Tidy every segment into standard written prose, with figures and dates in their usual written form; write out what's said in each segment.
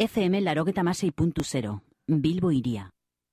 FM 96.0, Bilbo Hiria.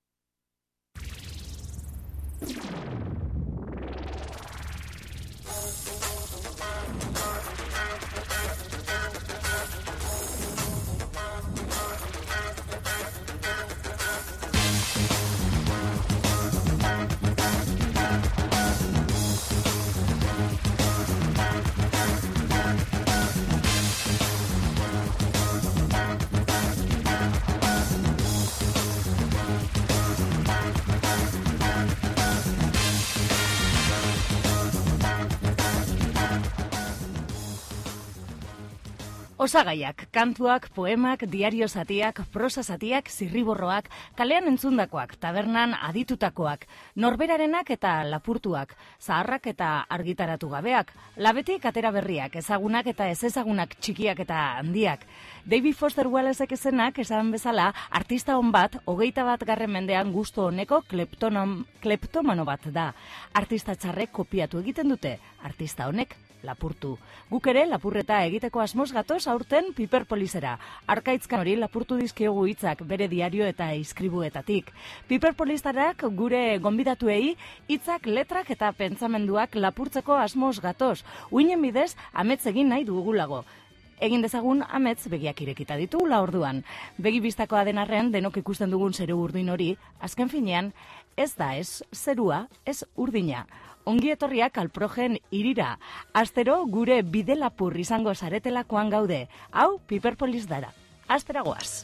Osagaiak, kantuak, poemak, diario zatiak, prosa zatiak, zirriborroak, kalean entzundakoak, tabernan aditutakoak, norberarenak eta lapurtuak, zaharrak eta argitaratu gabeak, labetik atera berriak, ezagunak eta ez ezagunak, txikiak eta handiak. David Foster Wallaceek ezenak esan bezala, artista hon bat, 21. mendean gustu honeko kleptomano bat da. Artista txarrek kopiatu egiten dute, artista honek lapurtu. Guk ere lapurreta egiteko asmoz gatoz aurten Piperpolisera. Arkaitzkan hori lapurtu dizkiogu hitzak bere diario eta iskribuetatik. Piperpolistarak gure gonbidatuei hitzak, letrak eta pentsamenduak lapurtzeko asmoz gatoz. Uinen bidez amets egin nahi dugulago. Egin dezagun amets begiak irekita ditugula orduan. Begi bistakoa den arren denok ikusten dugun zeru urdin hori, azken finean, ez da ez zerua, ez urdina. Ongi etorriak Alprogen hirira. Astero gure bidelapur izango zaretelakoan gaude. Hau Piperpolis dara. Astera goaz.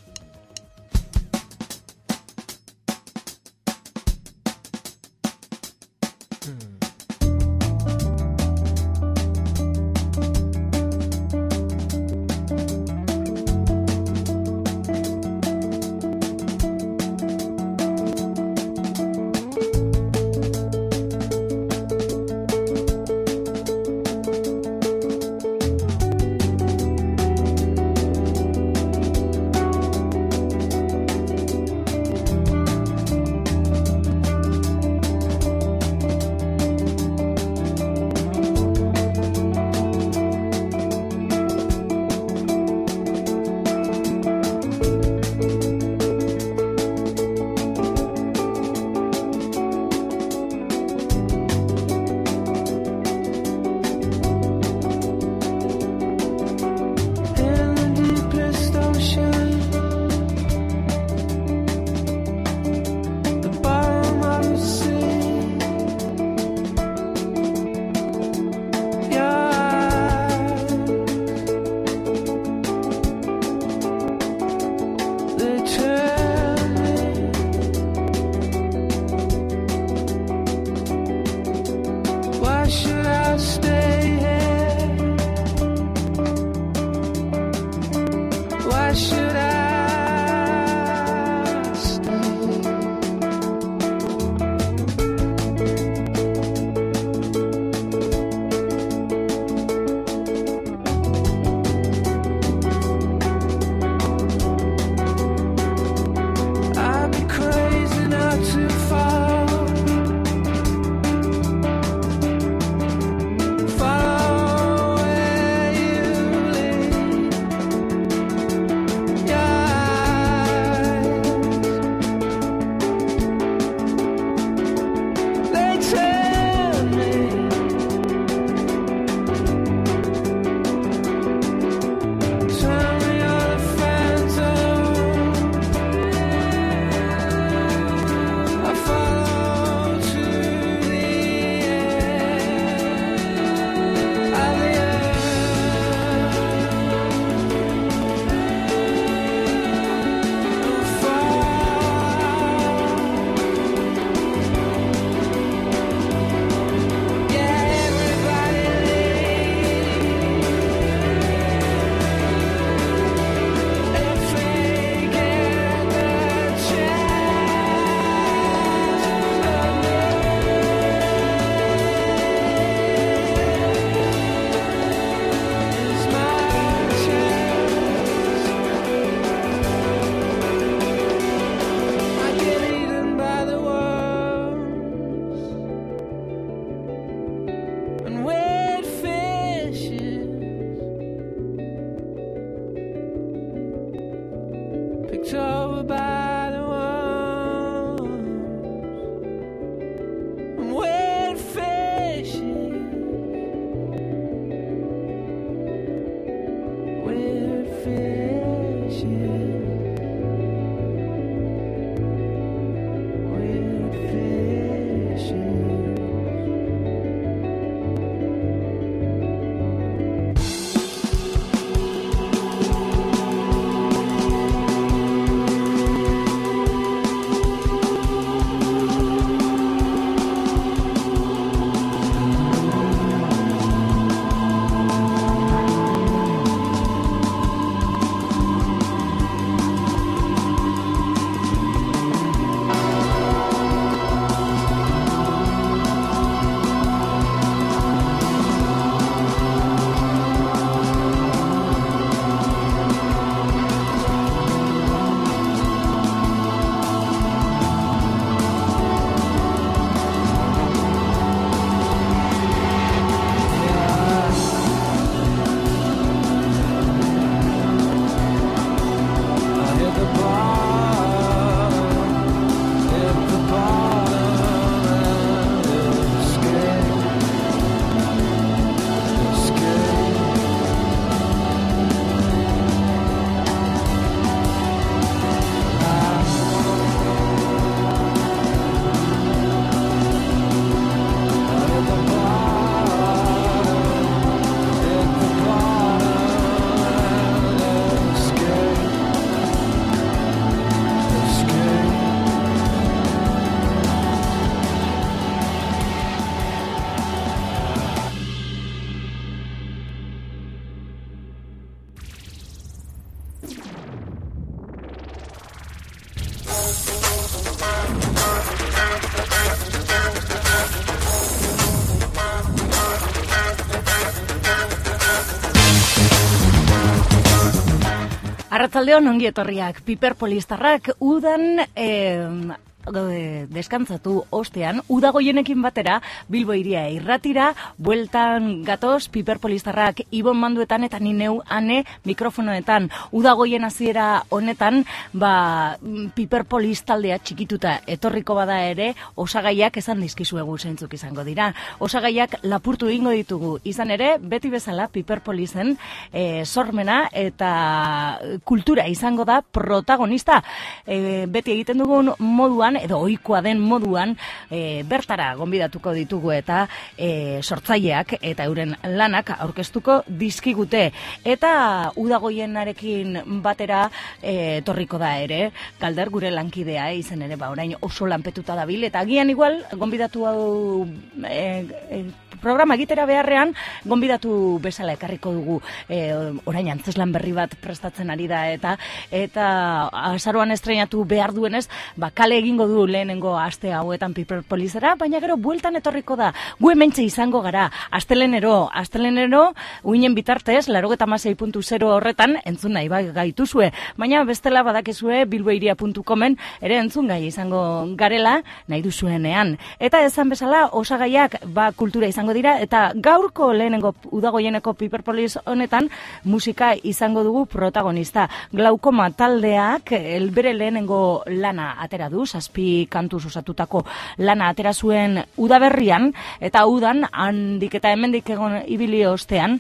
Yeah. picked over by the walls. I'm wet fishing, wet fishing, wet fishing. Arratsaldeon ongi etorriak, piperpolistarrak udan deskantzatu ostean, udagoienekin batera, Bilbo hiria irratira, bueltan gatoz, piperpolistarrak Ibon Manduetan eta ni neu ane mikrofonoetan. Udagoien hasiera honetan, piperpolis taldea txikituta etorriko bada ere, osagaiak esan dizkizuegu zeintzuk izango dira. Osagaiak lapurtu egingo ditugu, izan ere, beti bezala piperpolisen sormena eta kultura izango da protagonista. Beti egiten dugun moduan, edo ohikoa den moduan, bertara gonbidatuko ditugu eta sortzaileak eta euren lanak aurkeztuko dizkigute. Eta udagoienarekin batera etorriko da ere, Galder gure lankidea, izen ere orain oso lanpetuta dabil, eta agian igual gonbidatu hau programa egitera beharrean, gonbidatu bezala ekarriko dugu, orain antzeslan berri bat prestatzen ari da, eta azaroan estreinatu behar duenez, kale egingo du lehenengo aste hauetan piperpolisera, baina gero bueltan etorriko da. Gu hementxe izango gara, astelenero, uinen bitartez, 96.0 horretan, entzun nahi gaituzue, baina bestela badakizue bilboiria.comen ere entzun gai izango garela, nahi duzuenean. Eta esan bezala, osagaiak kultura izango dira, eta gaurko lehenengo udagoieneko piperpolis honetan, musika izango dugu protagonista. Glaukoma taldeak bere lehenengo lana atera du, 7 kantuz osatutako lana atera zuen udaberrian, eta udan handik eta hemendik egon ibili ostean,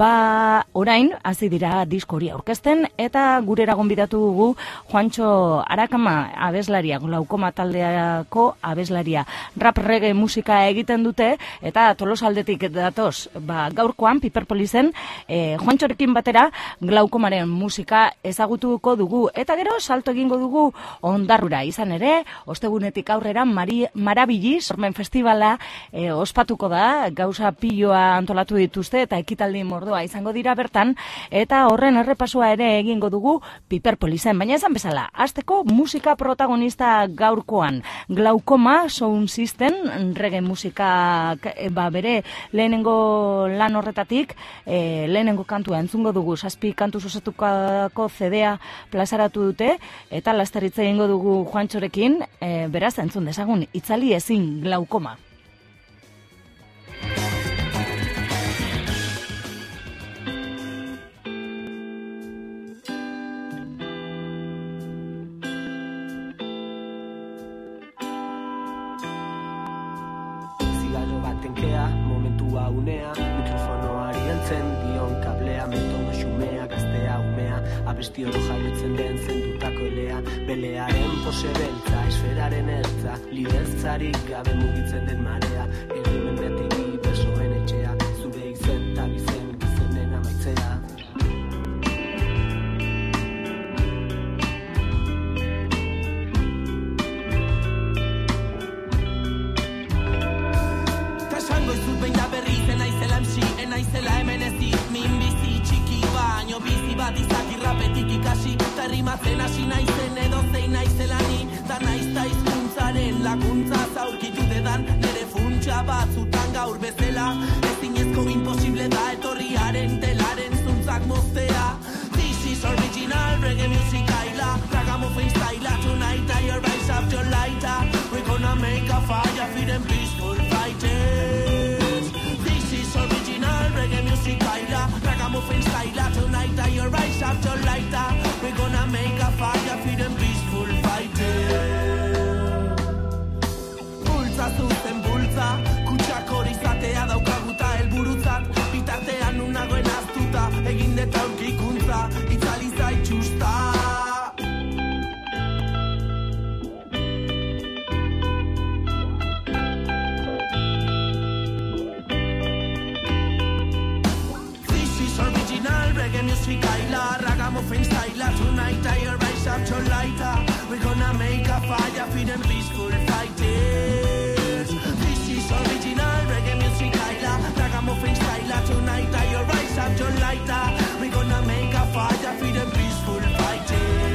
orain hasi dira disko hori aurkezten, eta gurera gonbidatu dugu Juantxo Arakama abeslaria, Glaukoma taldeako abeslaria. Rap reggae musika egiten dute, eta Tolosaldetik datoz, gaurkoan piperpolisen Juantxorekin batera Glaukomaren musika ezagutuko dugu, eta gero salto egingo dugu Ondarrura, izan ere, ostegunetik aurrera Marabili sormen festivala ospatuko da, gauza piloa antolatu dituzte eta ekitaldi mordoa izango dira bertan, eta horren errepasoa ere egingo dugu piperpolisen, baina esan bezala, hasteko musika protagonista gaurkoan, Glaukoma Sound System, reggae musika bere lehenengo lan horretatik, lehenengo kantua entzungo dugu, 7 kantuz osatukako CD-a plazaratu dute, eta lasteritza egingo dugu Juantxorekin, beraz entzun dezagun, itzali ezin Glaukoma. radio baten kea, momentua unea, mikrofonoari heltzen dion kablea, metodo xumea, gaztea umea, abesti oro jaiotzen den zendutako elea, belearen pose beltza, esferaren ertza, lidertzarik gabe mugitzen den marea, errimen beti besoen etxea, zure izen eta bizen gizenen amaitzea. Naizela hemen ezi, min bizi txiki baino bizi bat izaki rapetik ikasi ta rimatzen hasi naizen edo zein naizela ni da naizta hizkuntzaren laguntza zaurkitu dedan nire funtsa batzutan gaur bezala ezinezko imposible da etorriaren telaren zuntzak moztea. This is original reggae music aila ragamuffin style tonight I rise up your lighter we're gonna make a fire for them peaceful fighters. This is original reggae music aila ragamuffin style tonight I rise up your lighter we're gonna make a fire for them peaceful fighters. Bultza zuzen bultza kutsak hori zatea daukaguta helburutzat bitartean unagoen aztuta egin deta aurkikuntza itzali zaitxusta. Reggae music aila, ragamuffin style tonight I rise up your lighter we're gonna make a fire for them peaceful fighters. This is original reggae music aila, ragamuffin style tonight I rise up your lighter we're gonna make a fire for them peaceful fighters.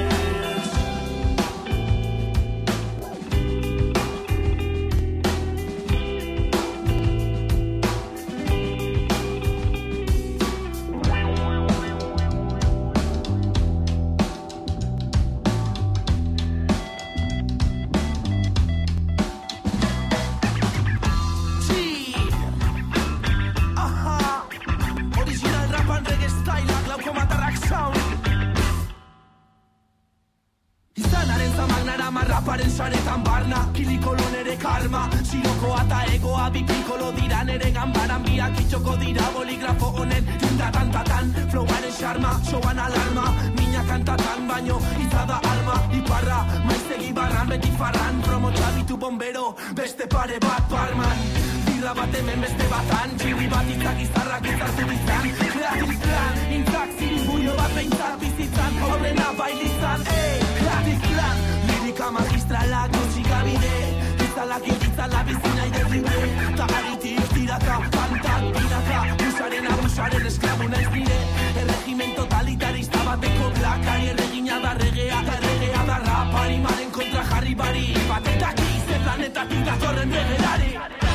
Raparen saretan barna, kilikolo nere karma Sirokoa eta egoa bi pikolo dira nere ganbaran biak itxoko dira boligrafo honen tindatan tatan Flowaren xarma, soan alarma, mina kantatan baino izada alma Iparra, maiztegi barran, beti farran Promo txabitu bombero, beste pare bat barman Birra bat hemen beste batan, txirri bat izak izarrak izartu bizan Kreatif plan, intzak ziribullo bat behintzat bizitzan Horrena bailizan, kreatif plan Lirika magistralak musika bide Itzalak itzala bizina iderribe Ta haritik tiraka, kantak binaka Musaren abusaren esklabu naiz nire Erregimen totalitarista bateko blakari Erregina da regea, eta erregea da rapari Maren kontra jarri bari Batetak ize planetatik datorren begerari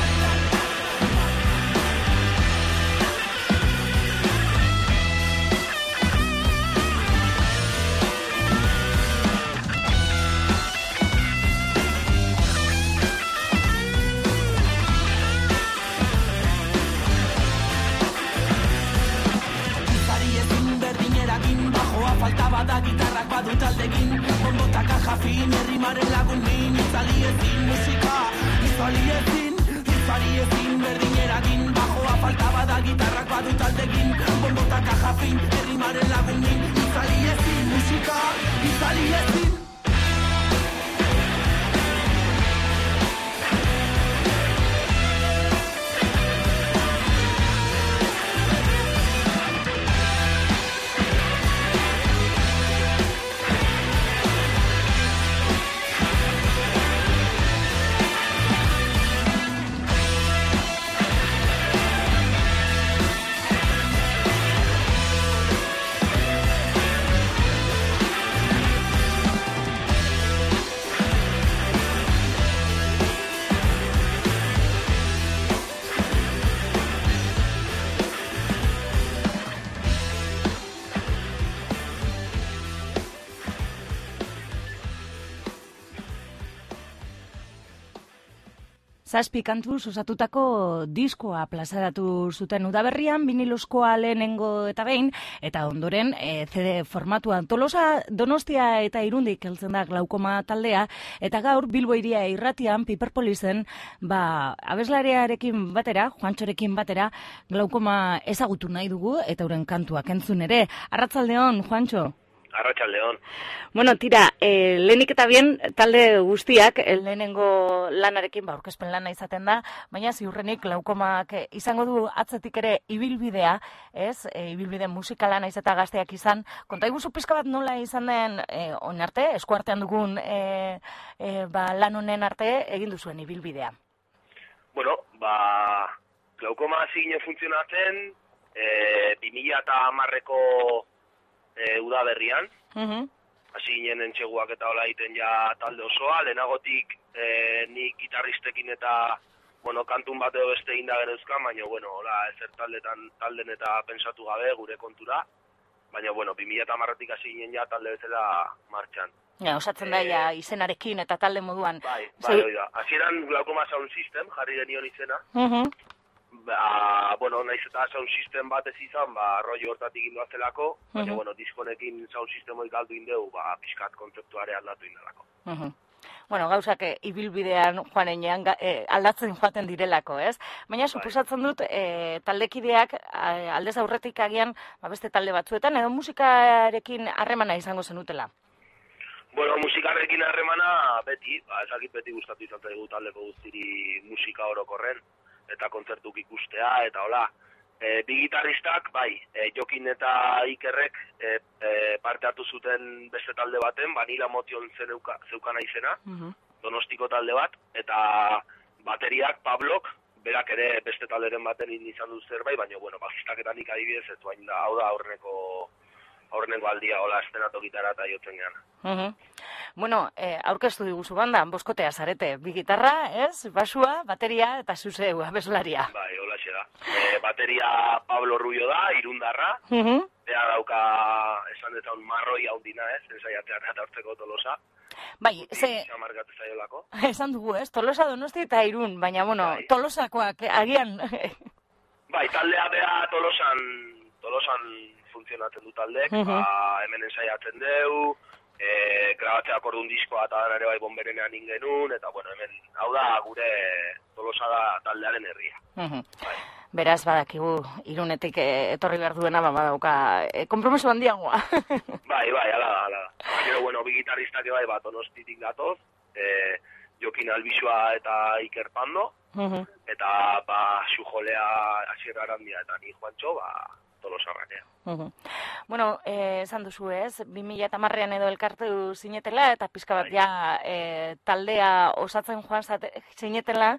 Faltaba da gitarrak badu taldekin Bombotaka jafin, herrimaren lagun min Itzali ezin musika, itzali ezin berdinerakin Bajoa faltaba da gitarrak badu taldekin Bombotaka jafin, herrimaren lagun min Itzali ezin musika, itzali ezin 7 kantuz osatutako diskoa plazaratu zuten udaberrian, viniluzkoa lehenengo eta behin, eta ondoren CD formatuan. Tolosa, Donostia eta Irundik heltzen da Glaukoma taldea, eta gaur Bilbo Hiria irratian Piperpolisen, abeslariarekin batera, Juantxorekin batera, Glaukoma ezagutu nahi dugu, eta euren kantuak entzun ere. Arratsaldeon, Juantxo. Arratsaldeon. Bueno, tira, lehenik eta bien, talde guztiak, lehenengo lanarekin, aurkezpen lana izaten da, baina ziurrenik Glaukomak izango du atzetik ere ibilbidea, ez? Ibilbide musikala naiz eta gazteak izan. Konta iguzu pizka bat nola izan den, on arte, eskuartean dugun lan honen arte, egin duzuen ibilbidea. Bueno, Glaukoma hasi ginen funtzionatzen, 2010ko udaberrian, hasi ginen entxeguak eta hola egiten ja talde osoa, lehenagotik nik gitarristekin eta kantun bat edo beste egin da genezkan, baina hola ezer talden eta pensatu gabe gure kontura, baina 2010tik hasi ginen ja talde bezala martxan. Ja, osatzen da ja izenarekin eta talde moduan. Bai, hori da. Hasieran Glaukoma Sound System jarri genion izena. Naiz eta sound system bat ez izan, rollo hortatik indoazelako, baina, diskonekin sound system hori galdu indeu, pixkat kontzeptuare aldatu indalako. Bueno, gauzak ibilbidean joanean aldatzen joaten direlako, ez? Baina, suposatzen dut, taldekideak aldez aurretik agian beste talde batzuetan, edo musikarekin harremana izango zenutela? Bueno, musikarekin harremana beti, ezakit beti gustatu izan zaigu taldeko guztiri musika orokorren, eta kontzertuk ikustea, eta hola. Bi gitarristak, Jokin eta Ikerrek parte hartu zuten beste talde baten, Vanilla Motion zeukana izena, Donostiko talde bat, eta bateriak, Pablok, berak ere beste talderen baten izan du zerbait, baina, bajistak eta nik adibidez, ez baina da, hau da aurreneko aldia, hola, estenatu gitara eta jotzen gehan. Bueno, aurkeztu diguzu banda, boskotea zarete, bi gitarra, ez? Basua, bateria eta zuzeu, abeslaria. Bai, hola xe da. Bateria Pablo Rubio da, irundarra, ea dauka, esan dezan, marroi haundina, ez? Ensaiatzean eta hortzeko Tolosa. Bai, esan dugu, ez? Tolosa, Donosti eta Irun, baina, Tolosakoak, agian. Bai, taldea bea Tolosan funtzionatzen du taldek, hemen ensaiatzen deu, grabatzeak orduan diskoa eta ere bai bonberenean ingenun, eta hemen, hau da, gure Tolosa da taldearen herria. Beraz, badakigu, Irunetik etorri behar duena, badauka, kompromiso handiagoa. Bai, ala da. Baina, bi gitarristak bai, Donostitik gatoz, Jokin Albizua eta Iker Pando, eta Sujolea Asier Arandia eta ni Juantxo, Tolosarrakea. Bueno, esan duzu ez, 2010an edo elkartu zinetela, eta pizka bat ja taldea osatzen joan zinetela,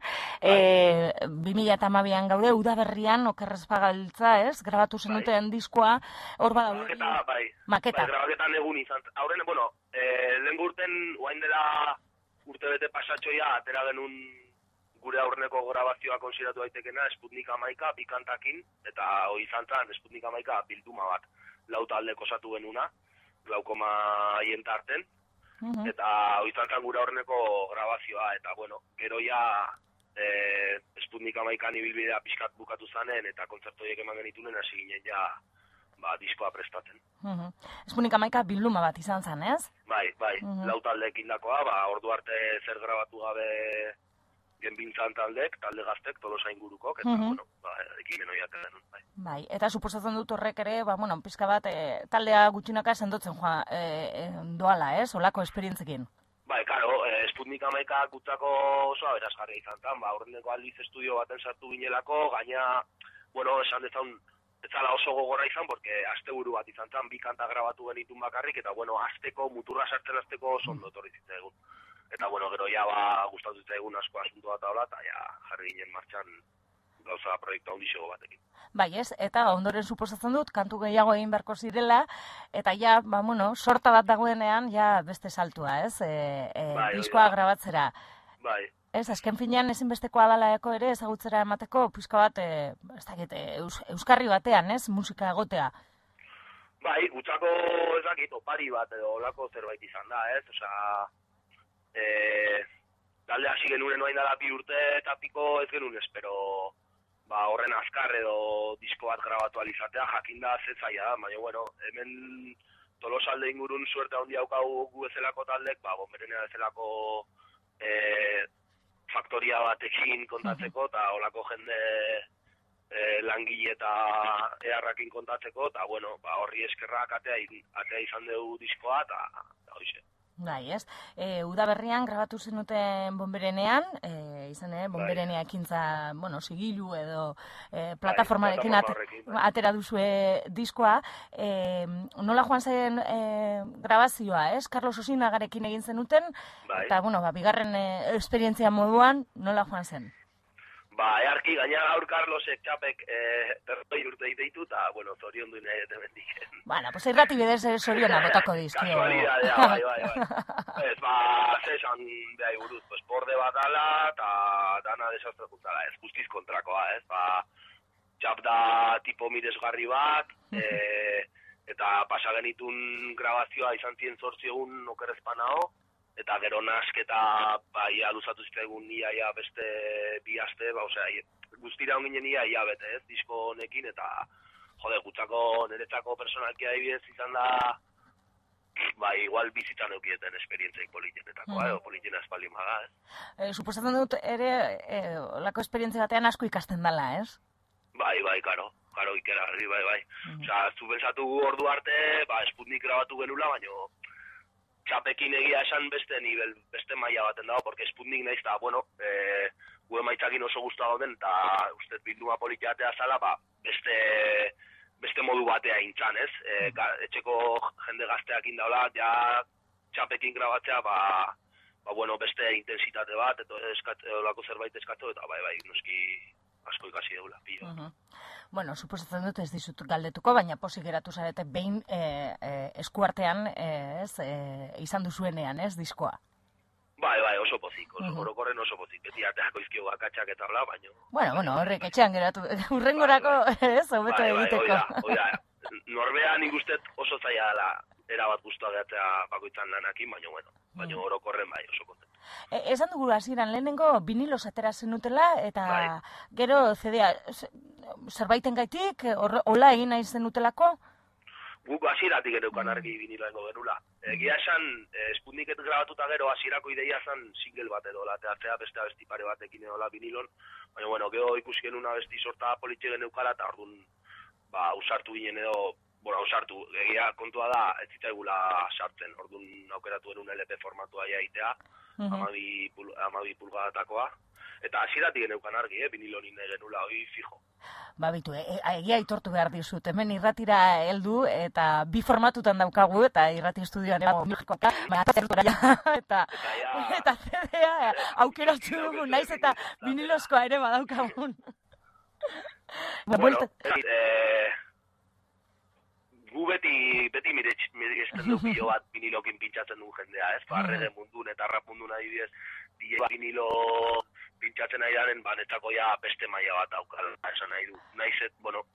2012an gaude, udaberrian, okerrez pagaltza, ez? Grabatu zenuten diskoa, hor badaude. Maketa. Grabaketan egun izan. Aurren, lehen gurten, oain dela urte bete pasatxoia, atera genuen gure aurreneko grabazioa konsideratu daitekena Sputnik 11 bi kantakin, eta hori izan zen Sputnik 11 bilduma bat lau taldek osatu genuna, Glaukoma hientarten, eta hori izan zen gure aurreneko grabazioa, eta gero ja Sputnik 11 ibilbidea pixkat bukatu zanen, eta kontzertu horiek eman genitunen hasi ginen ja diskoa prestatzen. Sputnik 11 bilduma bat izan zen, ez? Bai, lau taldek indakoa, ordu arte zer grabatu gabe genbintzan talde gaztek, Tolosa ingurukok, eta, ekimen horiak edan. Bai, eta suposatzen dut horrek ere, pizka bat, taldea gutxinaka sendotzen doala, ez? Olako esperientzekin. Bai, karo, Sputnik 11 gutzako oso aberasgarria izan zen, horreneko aldiz estudio baten sartu ginelako, gaina, esan dezan, ez zala oso gogorra izan, porque asteburu bat izan zen, bi kanta grabatu genitun bakarrik, eta, azteko, muturra sartzen azteko oso ondo etorri zitzaigun. Eta, gero ja gustatu zitzaigun asko asunto bat aula, eta ja jarri ginen martxan gauza proiektu handixego batekin. Bai, ez, eta ondoren suposatzen dut, kantu gehiago egin beharko zirela, eta ja, sorta bat dagoenean, ja beste saltua, ez? Diskoa grabatzera. Bai. Ez, azken finean ezinbestekoa dalaeko ere ezagutzera emateko, pizka bat, euskarri batean, ez? Musika egotea. Bai, gutzako ezakit, opari bat edo olako zerbait izan da, ez? Osea, talde hasi genuen orain dela 2 urte eta piko ez genuen espero horren azkar edo disko bat grabatu alizatea, jakinda ze zaila da, baina bueno, hemen Tolosalde ingurun suerte handia daukagu gu bezalako taldek, Bonberenea bezalako faktoria batekin kontatzeko eta olako jende langile eta eharrakin kontatzeko, eta bueno, horri eskerrak atea izan dugu diskoa, eta hoize. Bai, ez? Udaberrian grabatu zenuten Bonberenean, izan, Bonberenea ekintza, sigilu edo plataformarekin atera duzue diskoa. Nola joan zen grabazioa, ez? Carlos Osinagarekin egin zenuten, eta, bigarren esperientzia moduan, nola joan zen? Earki, gaina gaur Carlosek txapek 30 urte ditu, eta, zorion duen etemendik. Pues irrati bidez zoriona botako dizkio. Kasualidadea, bai. Ez, zesan behai buruz, borde bat dala, eta dana desastre juntala, ez guztiz kontrakoa, ez, txap da tipo miresgarri bat, eta pasa genitun grabazioa izan zien 8 egun okerrezpanao, eta gero nasketa ia luzatu zitaigun iaia beste 2 aste, guztira onginen iaia bete, ez, disko honekin, eta gutzako niretzako personalkia adibidez izan da, igual bizitzan eukieten esperientziak politenetakoa, edo politena espaldin baga, ez. Suposatzen dut ere, olako esperientzia batean asko ikasten dela, ez? Bai, karo ikeragarri, bai. Zu pensatu ordu arte, Sputnik grabatu genula, baino txapekin egia esan beste maila baten dago, porque Sputnik naiz da, gu emaitzakin oso guztua gauden, eta uste bilduma politiatea zala, beste modu batea intzan, ez? Etxeko jende gazteak indaula, ja txapekin grabatzea, beste intensitate bat, eta olako zerbait eskatu, eta bai, noski asko ikasi deula, pilo. Suposatzen dut ez dizut galdetuko, baina pozik geratu zarete behin eskuartean izan duzuenean, ez, diskoa? Bai, oso pozik, orokorren oso pozik, beti arteako izkio akatsak eta bla, baino. Horrek etxean geratu, urrengorako, ez, hobeto egiteko. Oida, norbean ikustet oso zaila dela, erabat guztua gehatzea bakoitzan lanakin, baina orokorren bai, oso konten. Esan dugu hasieran lehenengo vinilos atera zenutela, eta gero CD-a zerbaiten gaitik, hola egin nahi zenutelako? Guk hasieratik geneukan argi viniloengo genula. Egia esan, Sputniket grabatuta gero hasierako ideia zen single bat edo, atzea beste abesti pare batekin edo vinilon, baina gero ikusi genuen abesti sorta politxe geneukala, eta orduan, usartu ginen edo, usartu, egia kontua da, ez zitzaigula sartzen, orduan aukeratu genuen LP formatua jaitea, 12 pulgadatakoa, eta hasieratik geneukan argi, vinilonin genula, hoi fijo. Bitu, egia aitortu behar dizut, hemen irratira heldu, eta 2 formatutan daukagu, eta irrati estudioan eta CD-a aukeratu dugu, naiz eta vinilozkoa ere badaukagun. Gu beti miresten du pilo bat vinilokin pintxatzen du jendea, ez? Reggae mundun eta rap mundun adibidez, vinilo pintxatzen nahi daren, netzako ja beste maila bat daukala, esan nahi du. Naizet,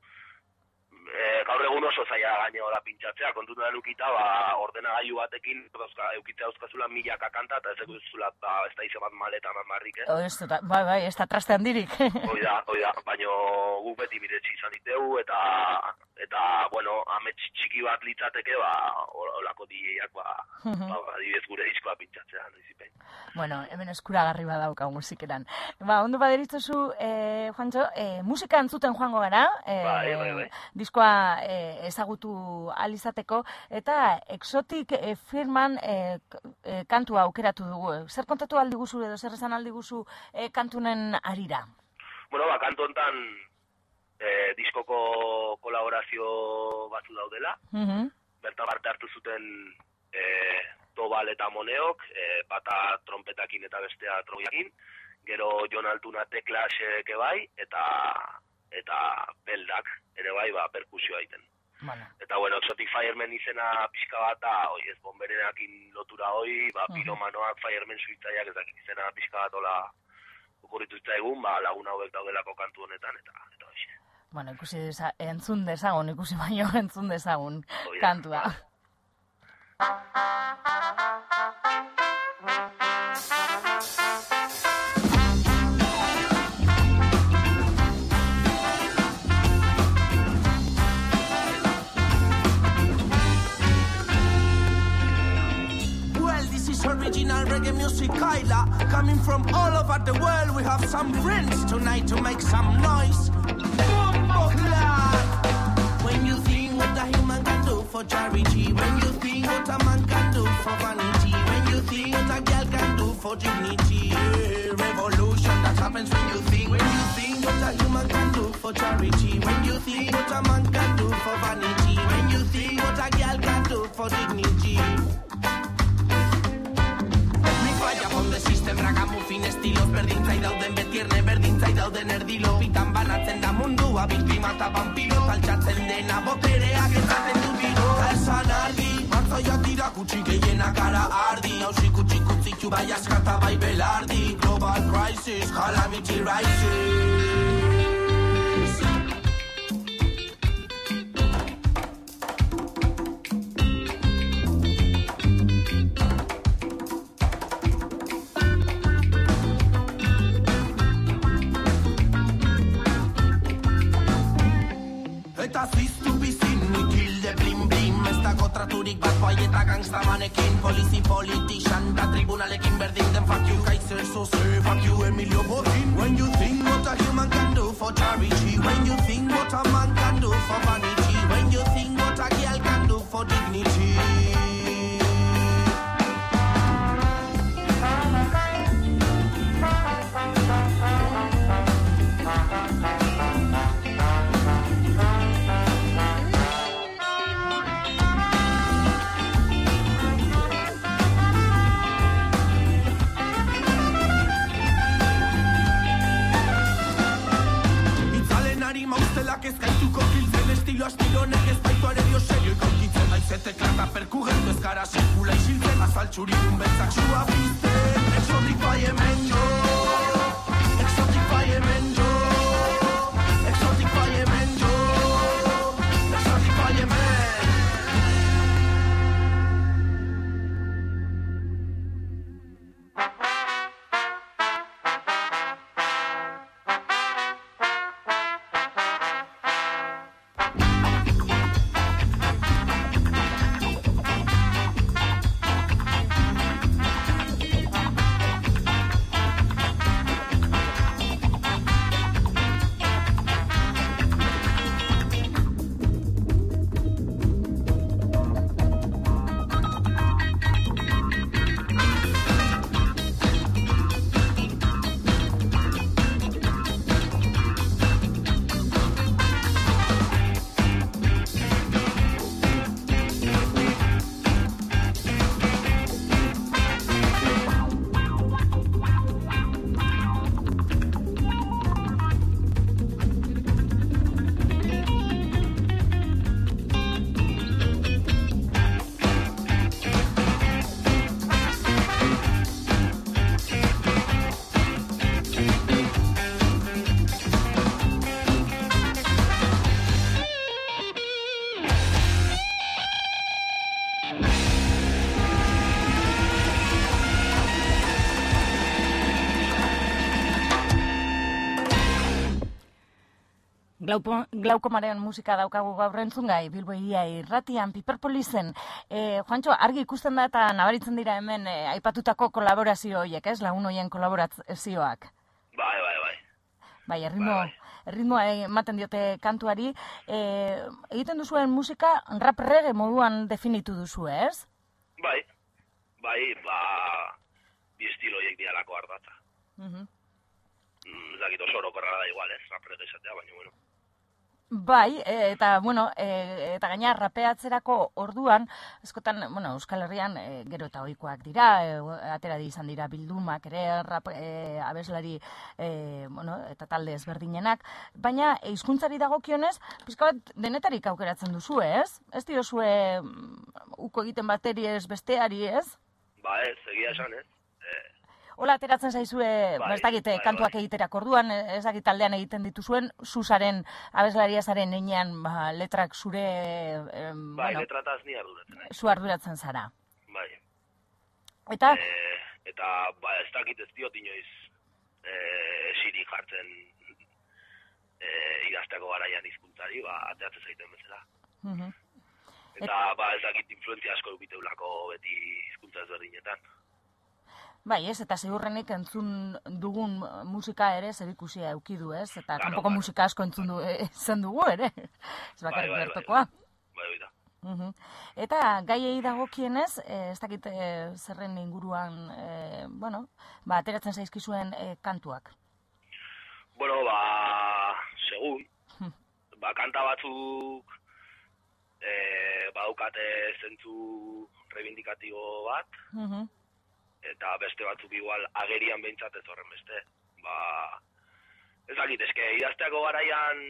gaur egun oso zaila gainera pintxatzea, kontutu da nukita, ordenagailu batekin, eukitzea dauzkazula 1000 kanta, eta ez duzula, ez da ize bat maleta marrik, Bai, ez da traste handirik. Oida, baina guk beti miretsi izan diteu, eta amets txiki bat litzateke, olako DJak, adibidez gure diskoa pintxatzea, noizipen. Hemen eskuragarri badauka musikeran. Ondo baderitzozu, Juancho, musika entzuten joango gara, diskoa ezagutu alizateko, eta Exotic Firman kantua aukeratu dugu. Zer kontatu aldiguzu edo zer esan aldiguzu kantunen arira? Kantu hontan diskoko kolaborazio batzu daudela. Berta parte hartu zuten Tobal eta Moneok, bata trompetakin eta bestea troiakin, gero Jon Altuna teklasek bai, eta beldak ere bai, perkusioa egiten. Eta, Exotic Fireman izena pixka bat da, ez Bonbereneakin lotura piromanoak, Fireman suitzaiak, ezakit izena pixka bat ola okurritu egun, lagun hauek daudelako kantu honetan, eta hoxe. Ikusi entzun dezagun, ikusi baino entzun dezagun kantua. is original reggae music, Kyla. Coming from all over the world, we have some friends tonight to make some noise. Bumbo clad. When you think what a human can do for charity, when you think what a man can do for vanity, when you think what a girl can do for dignity, yeah. Revolution that happens when you think what a human can do for charity, when you think what a man can do for vanity, when you think what a girl can do for dignity. Mi falla on the system, ragamuffin estilos, berdin zaidauden betierne, berdin zaidauden erdilo, bitan banatzen da mundua, biktima eta vampiro, taltxatzen dena botereak ezaten du biro. Esan argi, martzaiak dira kutsi gehiena kara ardi, hausi kutsi kutzitxu bai askata bai belardi, global crisis, calamity rises. Eta ziztu bizin, nikilde blim blim, ez dago traturik bat bai eta gangstamanekin, polizi politician da tribunalekin berdin den fuck you Kaiser, so say fuck you Emilio Botin. When you think what a human can do for charity, when you think what a man can do for vanity, when you think what a girl can do for dignity. Maustelak ezkaituko kiltzen estilo astironek ezbaitu arerio serio ikautitzen daizete klata perkugertu ezkara sekula isiltzen azaltxuridun beltzak sua pizten. Exotic bai hemen jo, exotic bai hemen jo, exotic bai hemen jo, exotic bai hemen. Glaukomaren musika daukagu gaur entzungai, Bilbo Hiria Irratian, Piperpolizen. Juancho, argi ikusten da eta nabaritzen dira hemen aipatutako kolaborazio horiek, ez? Lagun horien kolaborazioak. Bai. Bai, erritmoa ematen diote kantuari. Egiten duzuen musika rap reggae moduan definitu duzu, ez? Bai, bi estilo horiek dialako ardatza. Zakit oso orokorra da igual, ez? Rap reggae esatea, baina bueno. Bai, eta eta gaina rapeatzerako orduan, askotan, Euskal Herrian gero eta ohikoak dira, atera izan dira bildumak ere, abeslari, eta talde ezberdinenak, baina hizkuntzari dagokionez, pixka bat denetarik aukeratzen duzu, ez? Ez diozue uko egiten bateri ez besteari, ez? Ba ez, egia esan, ez? Hola, ateratzen zaizue, ez dakit, kantuak egiterak orduan, ez dakit taldean egiten dituzuen, zuzaren, abeslariazaren einean, letrak zure... letrataz ni arduratzen. Zu arduratzen zara. Bai. Eta... ez dakit ez diot inoiz esirik jartzen idazteko garaian hizkuntzari, ateratzen zaiten bezala. Eta ez dakit influentzia asko dukiteulako beti hizkuntza ezberdinetan. Bai, ez, eta ziurrenik entzun dugun musika ere zerikusia eduki du, ez? Eta kanpoko musika asko entzun dugu ere. Ez bakarrik bertokoa. Bai, da. Eta gaiei dagokienez, ez dakit zerren inguruan, ateratzen zaizkizuen kantuak. Bueno, segun, kanta batzuk badaukate zentzu reivindikatibo bat, eta beste batzuk igual agerian behintzat ez horren beste. Ez dakit, eske idazteako garaian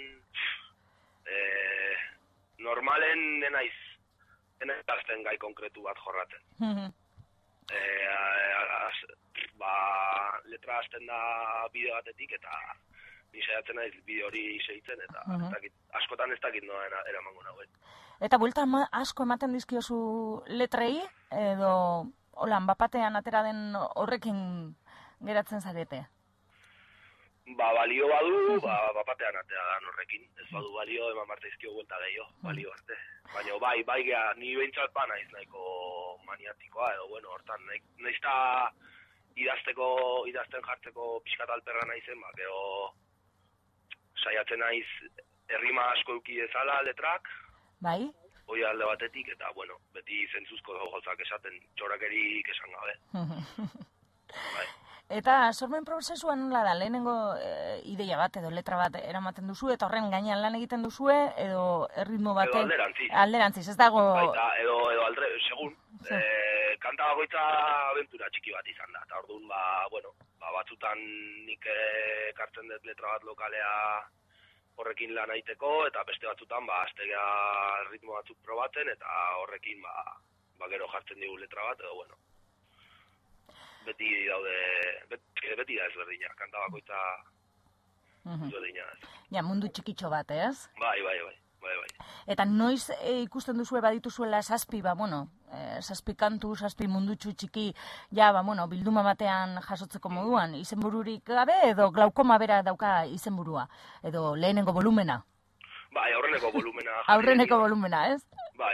normalen denaiz azten gai konkretu bat jorratzen. Letra azten da bideo batetik eta ni saiatzen naiz bideo hori segitzen eta askotan ez dakit noa eramango nagoen. Eta buelta asko ematen dizkiozu letrei edo holan bapatean atera den horrekin geratzen zarete? Balio badu, bapatean atera dan horrekin. Ez badu balio, eman barteizkio buelta gehiago, balio arte. Baina bai geha, ni behintzat naiz nahiko maniatikoa, edo hortan, naizta idazten jartzeko pixkat alperra naizen, gero saiatzen naiz errima asko euki dezala letrak, bai? Hoi alde batetik, eta beti zentzuzko gauzak esaten, txorakerik esan gabe. Bai. Eta sormen prozesuan nola da, lehenengo ideia bat edo letra bat eramaten duzu, eta horren gainean lan egiten duzue, edo erritmo batek... Edo alderantziz. Alderantziz, ez dago... Baita, edo segun. Kanta bakoitza abentura txiki bat izan da, eta orduan, batzutan nik ekartzen dut letra bat lokalea horrekin lan aiteko, eta beste batzutan, aztega ritmo batzuk probatzen, eta horrekin, gero jartzen digu letra bat, edo, beti da ezberdina, kanta bakoitza ezberdina. Ja, mundu txikitxo bat, ez? Bai. Eta noiz ikusten duzue badituzuela zazpi, zazpi kantu, zazpi mundutxu txiki, bilduma batean jasotzeko moduan, izenbururik gabe edo glaukoma bera dauka izenburua, edo lehenengo volumena? Bai, aurreneko volumena. Aurreneko volumena, ez? Bai,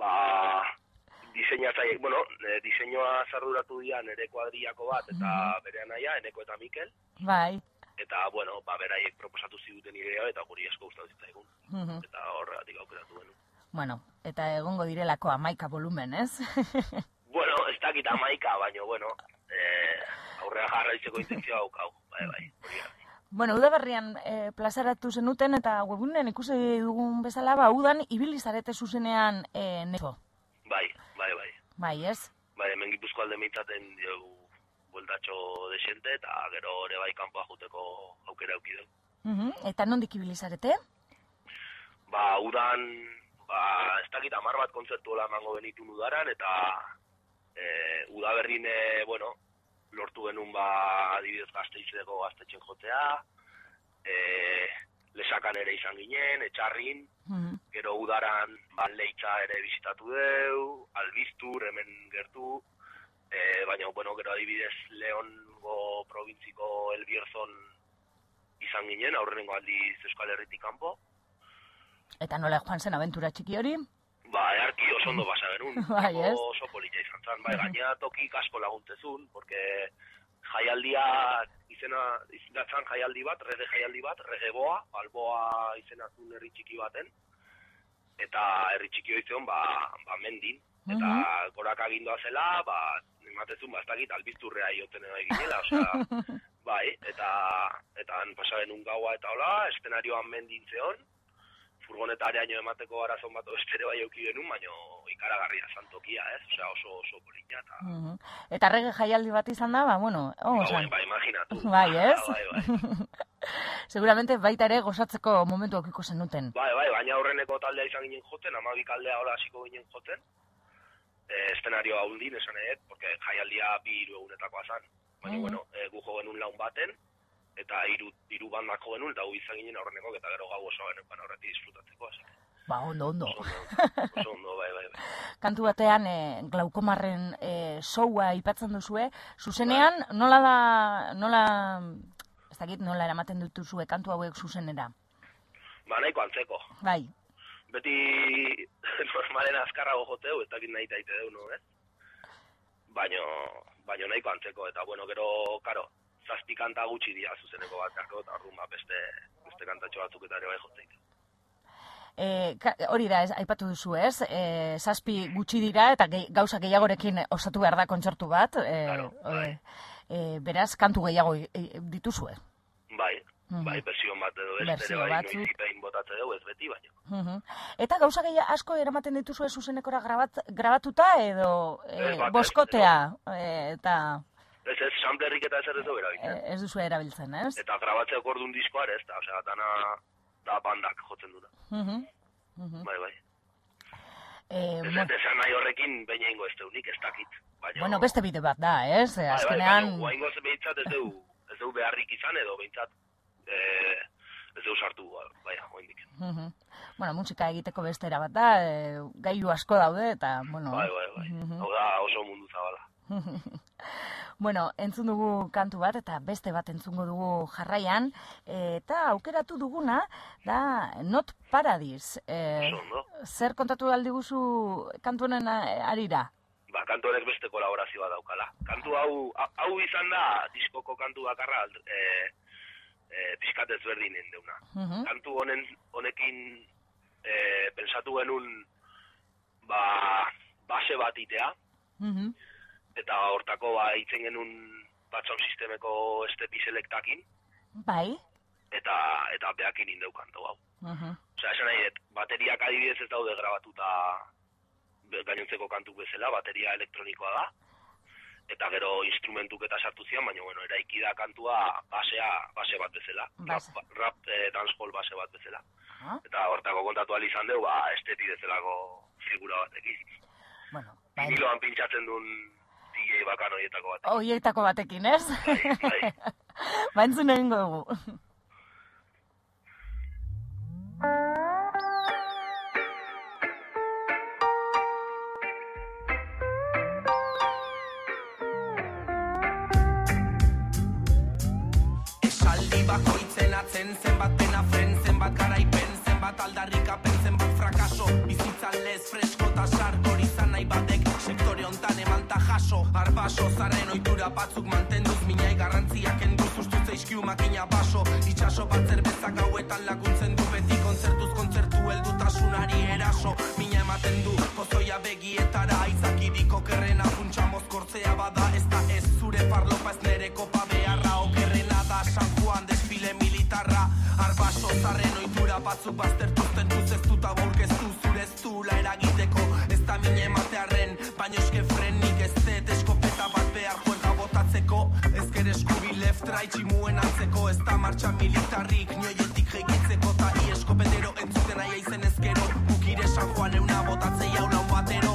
diseinatzaile, diseinua zarduratu dira nere kuadriako bat, eta bere anaia, Eneko eta Mikel. Bai. Eta, beraiek proposatu ziguten idea, eta guri asko gustatu zitzaigun. Eta horregatik aukeratu genuen. Eta egongo direlako 11 volumen, ez? Ez dakit 11, baina, aurrera jarraitzeko intentzioa haukau. Bai. Udaberrian plazaratu zenuten, eta webunean ikusi dugun bezala, udan ibili zarete zuzenean neko. Bai. Bai, ez? Bai, hemen Gipuzko alde meitzaten dugu bueltatxo desente, eta gero ere bai kanpoa juteko aukera euki dugu. Eta nondik ibili zarete? Udan, ez dakit 10 bat kontzertu hola emango genitun udaran, eta Udaberrin, lortu genuen adibidez Gasteizeko gaztetxen jotzea, Lesakan ere izan ginen, Etxarrin, gero udaran Leitza ere bizitatu deu, Albiztur hemen gertu, baina, gero adibidez Leongo provintziko Elbierzon izan ginen, aurrenengo aldiz Euskal Herritik kanpo. Eta nola joan zen abentura txiki hori? Earki oso ondo basa genuen, oso politia izan zen, gaina tokik asko laguntezun, porque jaialdiak izenatzen jaialdi bat, rege boa, Balboa izenatun herri txiki baten, eta herri txiki hoitzen, mendin, eta gorak agindoa zela, ematezun, ez dakit, Albizturrea ioten eginela, bai, eta han pasaren un gaua eta hola, eszenarioan mendin zeon, furgonetareaino emateko arazon bat bestere bai euki genuen, baina ikaragarria santokia, ez? Oso polita. Eta rege jaialdi bat izan da, imaginatu. Bai, ez? Bai. Seguramente baita ere gozatzeko momentu okiko zenuten. Bai, baina aurreneko taldea izan ginen joten, 12 aldea hola hasiko ginen joten. Eszenarioa hundin esan edet, porque jaialdia 2 egunetakoa zan. Baina, gu jo genuen laun baten, eta hiru bandak jo genuen, eta gu izan ginen aurreneko, eta gero gau oso genuen horretik disfrutatzeko. Ondo. Oso ondo, bai. Kantu batean, glaukomarren showa aipatzen duzue, zuzenean, nola eramaten dituzue kantu hauek zuzenera? Nahiko antzeko. Bai. Beti normalen azkarrago joteu, ez dakit nahi taite deu, no, ez? baino nahiko antzeko, eta bueno, gero, karo, 7 kanta gutxi dira zuzeneko batzako, eta orduan beste kantatxo batzuk eta ere bai jotzeik. Hori da, aipatu duzu ez, 7 gutxi dira eta gauza gehiagorekin osatu behar da kontzertu bat, beraz, kantu gehiago dituzue. Bai, version bat edo beste, noizipein botatze dugu ez beti, baina. Eta gauza gehiago asko eramaten dituzue zuzenekora grabatuta edo boskotea, eta... Ez, samplerrik eta ezer ez dugu erabiltzen. Ez duzu erabiltzen, ez? Eta grabatzeako orduan diskoare ez da, osea, da bandak jotzen dut. Bai. Ez esan nahi horrekin behin egingo ez deunik, ez dakit. Bueno, beste bide bat da, ez? Azkenean... Bai, egingo ez behintzat ez dugu beharrik izan edo behintzat ez dugu sartu, baina, oindik. Bueno, musika egiteko beste era bat da, gailu asko daude, eta, bueno... Bai. Hau da oso mundu zabala. Bueno, entzun dugu kantu bat eta beste bat entzungo dugu jarraian, eta aukeratu duguna da Not Paradise. Zer kontatu aldi guzu kantu honen arira? Kantu honek beste kolaborazioa daukala. Kantu hau izan da diskoko kantu bakarra pixkat ezberdinen deuna. Kantu honekin pensatu genuen base bat itea, eta hortako hitzen genuen batzon sistemeko estepi selektakin. Bai. Eta behakin indeu kantu hau. Osea, esan nahi, bateriak adibidez ez daude grabatuta gainontzeko kantuk bezala, bateria elektronikoa da. Eta gero instrumentuk eta sartu zian, baina bueno, eraiki da kantua base bat bezala. Rap dancehall base bat bezala. Eta hortako kontatu izan dugu, estepi bezalako figura batekin. Bueno, viniloan pintxatzen duen DJ bakan horietako batekin. Horietako batekin, ez? Bai. Entzun egingo dugu. Esaldi bakoitzen atzen, zenbat pena fren, zenbat garaipen, zenbat aldarrikapen, zenbat frakaso, bizitzan lez, fresko eta sarkor izan nahi batek, sektore hontan emanta jaso, arbaso, zaren ohitura batzuk mantenduz, minai garrantziak enduz, ustuz eizkiu makina baso, itxaso bat zerbezak hauetan laguntzen du, beti kontzertuz kontzertu heldutasunari eraso, mina ematen du, pozoia begietara, izakidiko kerrena, funtsa mozkortzea bada, ez da ez zure farlopa ez nere kopa beharra, okerrena da, San Juan desfile militarra, arbaso, zarren ohitura batzuk baztertuz, tentuz ez dut aborkeztu, zure ez dula eragiteko, ez da mine ematearen, baino eske frenik ez dut eskopeta bat behar juerga botatzeko, ezker eskubi left right tximuen antzeko, ez da martxa militarrik nioietik jegitzeko, ta ieskopetero entzuten aia izen ezkero, bukire San Juan euna botatzei haulan batero.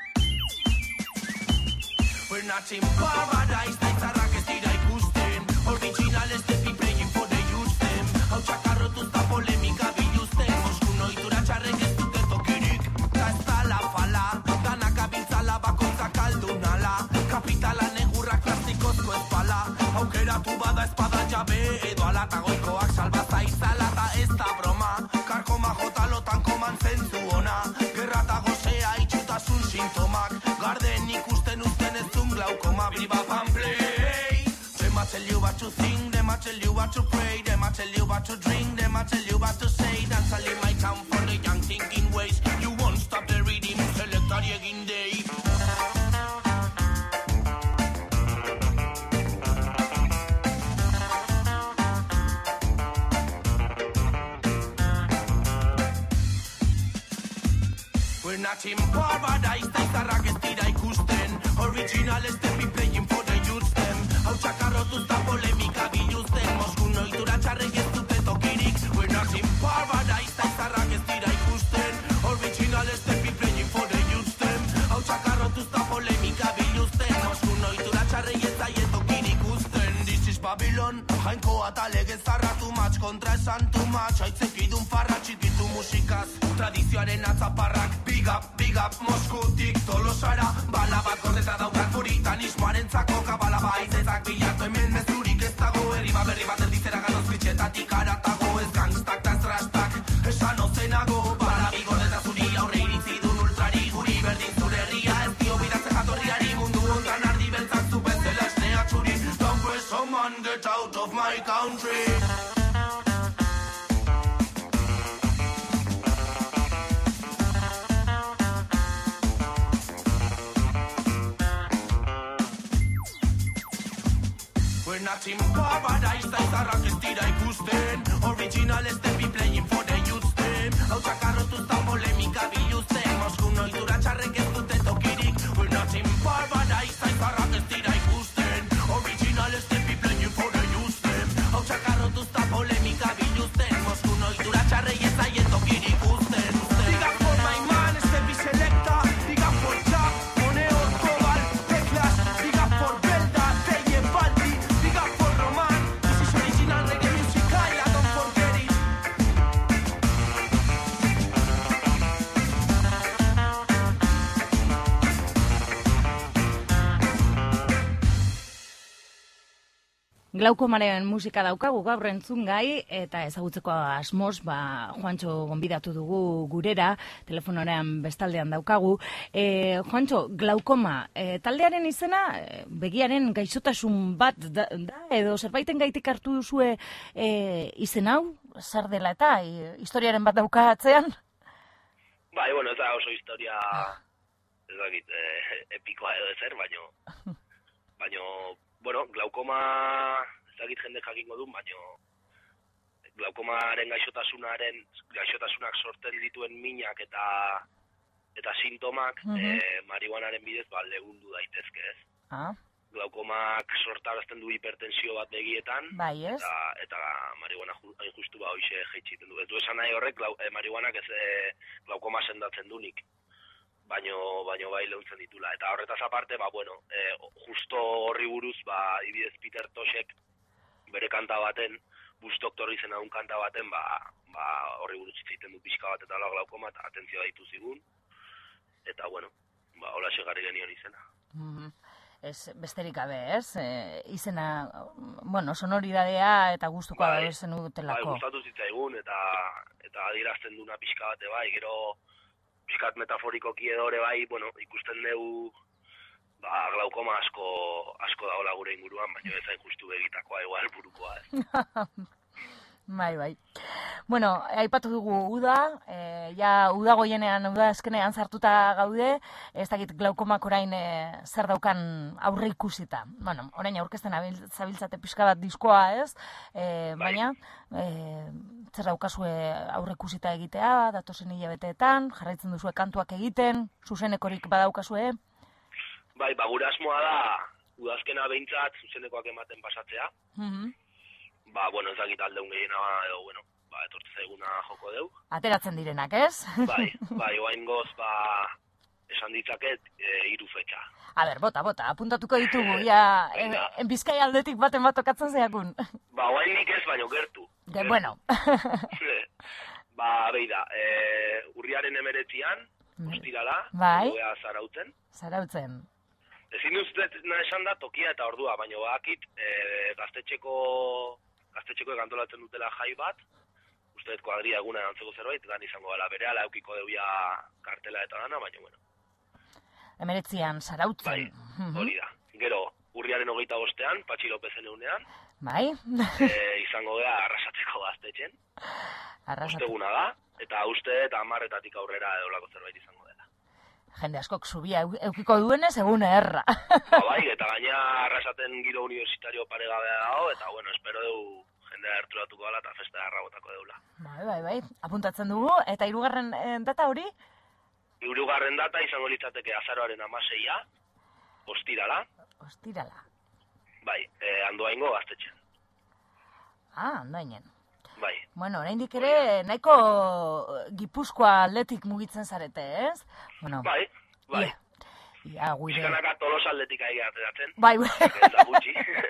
We're not in paradise, da izarrak ez dira ikusten, original ez tepi playing for the youth them, hau txakarrotuz da polemika biluzten, moskun ohitura txarrek ez dute tokirik, ta ez da la fala, danak abiltzala bakontzak aldunala, kapitala negurrak plastikozko espala, aukeratu bada espada jabe, edo alatagoikoak salbaza izala, ta ez da broma, karkoma jotalotan koman zentzu ona, gerra eta gozea itxutasun sintomak, garden ikusten uzten ez dun glaukoma, briba pan play. Them a tell you what to think, them a tell you what to pray, them a tell you what to drink, them a tell you what to say. Dance all in my town for the young thinking ways. You won't stop the rhythm, selector egin day. We're not in paradise, da izarrak ez dira ikusten, original ez tepi playing for the youth them, hau txakarrotuz da polemika biluzten, moskun ohitura txarrek ez dute tokirik. We're not in paradise, da izarrak ez dira ikusten, original ez tepi playing for the youth them, hau txakarrotuz da polemika biluzten, moskun ohitura txarrek ez daie tokirik uzten. This is Babylon, jainkoa eta legez zarratu match, kontra esan tu match, aitzekidun farra txikitu musikaz, tradizioaren atzaparrak, big up, Moskutik Tolosara, bala bat gordeta daukat puritanismoaren zako, kabala baizezak bilatu hemen mezurik ez dago, herrima berri bat erdizera ganoz bitxetatik aratago, ez gangstak ta estrastak, esan ozenago, bala bi gordeta zuri aurre iritzi dun ultrari, guri berdin zure herria, ez dio bidatzen jatorriari mundu ontan my country. We're not in paradise, zaizarrak ez dira ikusten. Original ez be playing for the youth them. Hau txakarrotu zau polemika biluzten. Moskun ohitura txarrek ez dute tokirik. We're not in paradise, zaizarrak ez dira ikusten. Original ez be playing for the youth them. Hau txakarrotu zau polemika biluzten. Moskun ohitura txarrek ez zaien tokirik usten. Diga por my man, este bi selecta. Diga por Chap, Moneo, Tobal, Teclas. Diga por Belda, Teye, Baldi. Diga por Roman, this is original reggae music, I don't forget it. Glaukomaren musika daukagu gaur entzun gai, eta ezagutzeko asmoz, Juantxo gonbidatu dugu gurera, telefonorean bestaldean daukagu. Juantxo, glaukoma, taldearen izena, begiaren gaixotasun bat da, edo zerbaiten gaitik hartu duzue izen hau, zer dela eta historiaren bat dauka atzean? Bai, bueno, ez da oso historia, ez dakit, epikoa edo ezer, baino, bueno, glaukoma, ez dakit jende jakingo du, baino, glaukomaren gaixotasunak sortzen dituen minak eta sintomak, marihuanaren bidez, legundu daitezke, ez? Ah. Glaukomak sortarazten du hipertensio bat begietan, Bai, ez? eta marihuana hain justu hoxe jaitsiten du. Ez du esan nahi horrek, marihuanak ez glaukoma sendatzen dunik. Baino bai leuntzen ditula. Eta horretaz aparte, justo horri buruz, ibidez Peter Toshek bere kanta baten, Bus Doctor izena un kanta baten, horri buruz itzaiten du pixka bat eta glaukoma, eta atentzioa ditu zigun. Eta, hola segarri genion izena. Ez besterik gabe, ez? Izena, sonoridadea eta gustukoa da zen dutelako. Bai, gustatu zitzaigun, eta adierazten duna pixka bate bai, gero pixkat metaforikoki edo ere bai, ikusten dugu glaukoma asko daola gure inguruan, baina ez hain justu begitakoa igual burukoa, ez? Bai. Bueno, aipatu dugu uda, uda goienean, uda eskenean sartuta gaude, ez dakit glaukomak orain zer daukan aurre ikusita. Bueno, orain aurkezten zabiltzate pixka bat diskoa, ez? Baina, zer daukazue aurre ikusita egitea, datozen hilabeteetan, jarraitzen duzue kantuak egiten, zuzenekorik badaukazue? Bai, gure asmoa da, udazkena behintzat zuzenekoak ematen pasatzea. Ez dakit aldeun gehiena edo, etortze zaiguna joko deu. Ateratzen direnak, ez? Bai, oain goz, esan ditzaket, 3 fetxa. A ber, bota, apuntatuko ditugu, en Bizkai aldetik baten bat tokatzen zeakun. Oain nik ez, baino gertu. Bueno. Beida, urriaren 19an, ostirala, bai. Zarautzen. Ezin duztet esan da tokia eta ordua, baina bakit gaztetxeko antolatzen dutela jai bat, usteet kuadria eguna antzeko zerbait, dan izango gala berehala eukiko deuia kartela eta dana, baina 19an Zarautzen. Bai, hori da. Gero, urriaren 25an, Patxi Lopezen eunean, bai. Izango da arrasateko gaztetxen. Osteguna da, eta uste eta 10 aurrera edolako zerbait izango dela. Jende askok zubia eukiko duenez egun erra. Bai, eta gaina arrasaten giro universitario paregabea dago, eta espero dugu jendea erturatuko dela eta festa erra botako deula. Bai, apuntatzen dugu, eta 3. data hori? 3. data izango litzateke azaroaren 16a, ostirala. Bai, Andoaingo gaztetxean. Andoainen. Bai. Bueno, oraindik ere nahiko Gipuzkoa aldetik mugitzen zarete, ez? Bai. Ia, guire. Pizkanaka Tolosa aldetik ari ateratzen. Bai. Eta gutxi.